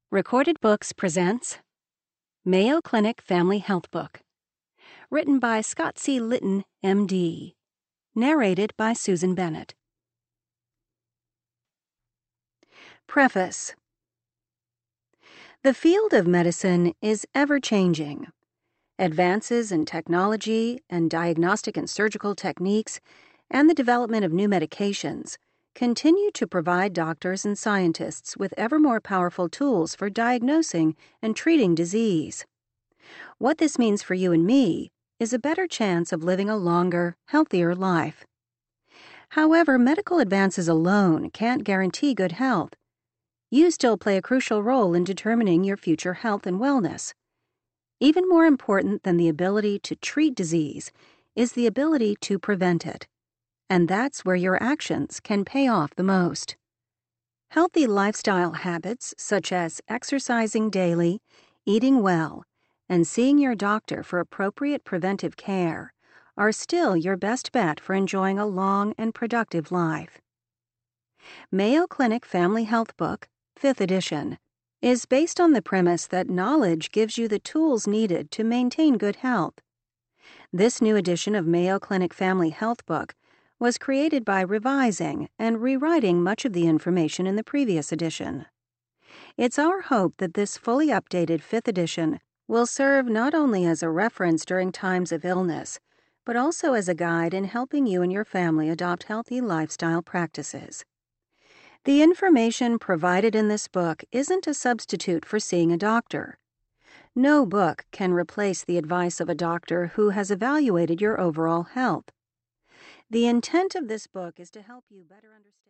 Recorded Books presents Mayo Clinic Family Health Book, written by Scott C. Litton, M.D., narrated by Susan Bennett. Preface. The field of medicine is ever-changing. Advances in technology and diagnostic and surgical techniques and the development of new medications continue to provide doctors and scientists with ever more powerful tools for diagnosing and treating disease. What this means for you and me is a better chance of living a longer, healthier life. However, medical advances alone can't guarantee good health. You still play a crucial role in determining your future health and wellness. Even more important than the ability to treat disease is the ability to prevent it. And that's where your actions can pay off the most. Healthy lifestyle habits such as exercising daily, eating well, and seeing your doctor for appropriate preventive care are still your best bet for enjoying a long and productive life. Mayo Clinic Family Health Book, 5th edition, is based on the premise that knowledge gives you the tools needed to maintain good health. This new edition of Mayo Clinic Family Health Book was created by revising and rewriting much of the information in the previous edition. It's our hope that this fully updated 5th edition will serve not only as a reference during times of illness, but also as a guide in helping you and your family adopt healthy lifestyle practices. The information provided in this book isn't a substitute for seeing a doctor. No book can replace the advice of a doctor who has evaluated your overall health. The intent of this book is to help you better understand